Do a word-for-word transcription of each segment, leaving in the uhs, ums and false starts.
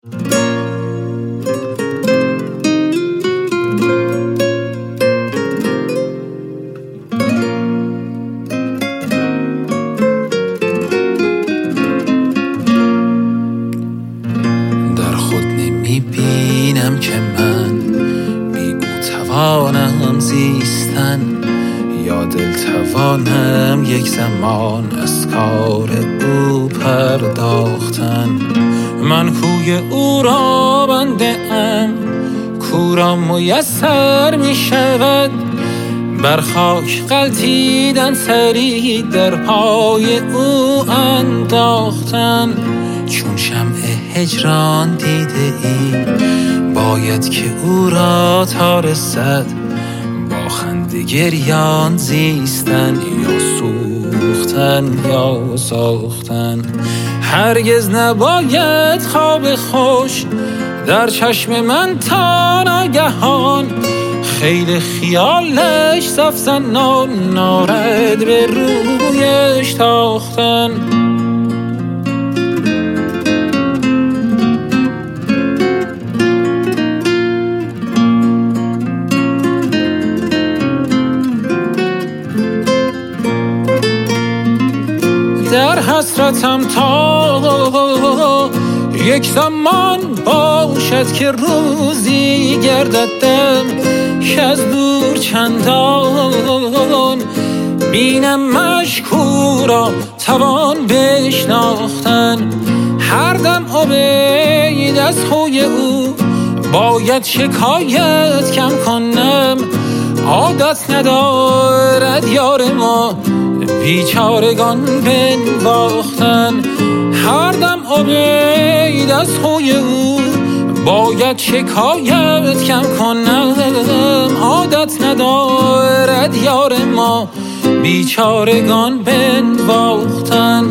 در خود نمی بینم که من بی او توانم زیستن، یا دل توانم یک زمان از کار او پرداختن. من کوی او را بنده ام، کو را میسر می شود بر خاک غلتیدن، سری در پای او انداختن. چون شمع هجران دیده ای باید که او را تا رسد، با خنده گریان زیستن، یا سوختن یا ساختن. هرگز نباید خواب خوش در چشم من تا ناگهان، خیلی خیالش سفزنان نارد به رویش تاختن. در حسرتم تا یک زمان باشد که روزی گرددم، که از دور چندان بینم مشکورا توان بشناختن. هر دم عبید از خوی او باید شکایت کم کنم، عادت ندارد یار ما بیچارگان بنواختن. هر دم عبید از خوی او باید شکایت کم کنم، عادت ندارد یار ما بیچارگان بنواختن.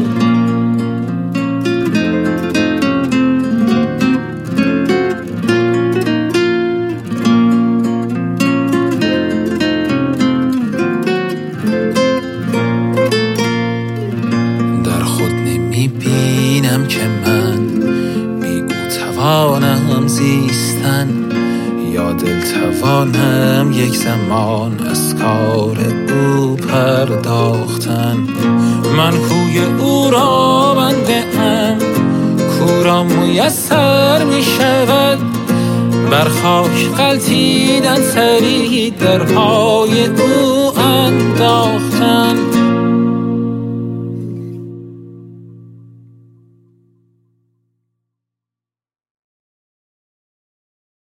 بینم که من بی او توانم زیستن، یا دل توانم یک زمان از کار او پرداختن. من کوی او را بنده ام، کو را میسر می شود بر خاک غلتیدن، سری در پای او انداختن.